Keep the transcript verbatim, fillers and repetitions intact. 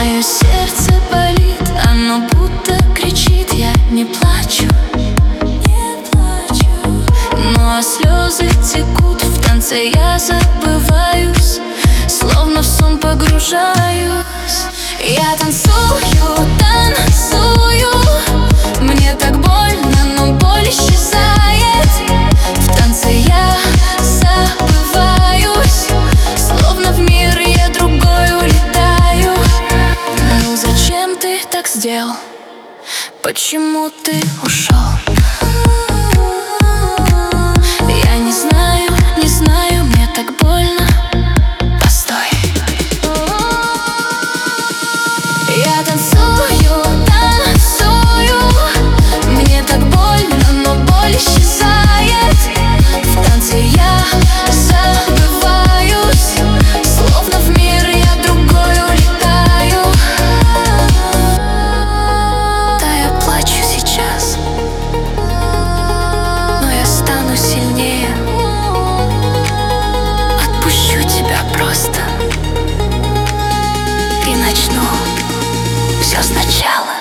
Мое сердце болит, оно будто кричит: я не плачу, не плачу. Ну а слезы текут, в танце я забываюсь, словно в сон погружаюсь. Я танцую, танцую, мне так больно, но боль исчезает. В танце я забываюсь, словно в мир я другой улетаю. Ну зачем ты так сделал? Почему ты ушел? Я не знаю, не знаю, мне так больно. Постой. Я танцую, танцую, мне так больно, но боль исчезает. В танце я забываюсь, словно в мир я другой улетаю. Да, я плачу сейчас, но я стану сильнее. Отпущу тебя просто и начну все сначала.